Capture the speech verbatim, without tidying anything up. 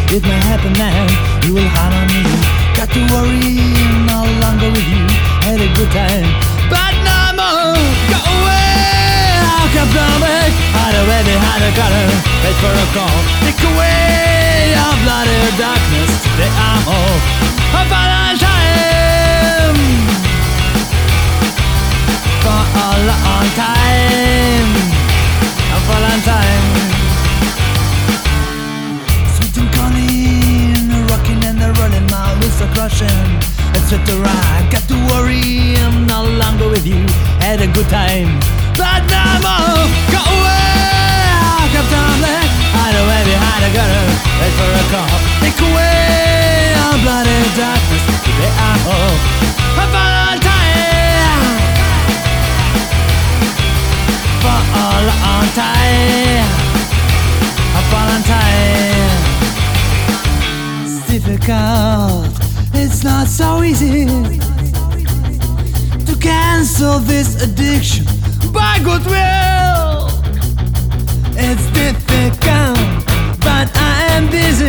It may happen now, you will hide on me. Got to worry, I'm no longer with you. Had a good time, but no more. Go away, I'll come back. Hide away behind the color, wait for a call. Take away your bloody darkness. Today I'm home. A Valentine for a long time. A Valentine. Sweet and cunning, rocking and the rolling, my wheels are crushing, et cetera. Got to worry, I'm no longer with you. Had a good time, but no more. Go away, I'll come down there. Hide away behind a gutter, wait for a call. Take away our bloody darkness. Today I'm home. A Valentine for a long time. A Valentine. It's difficult, it's not so easy to cancel this addiction by goodwill. It's difficult, but I am busy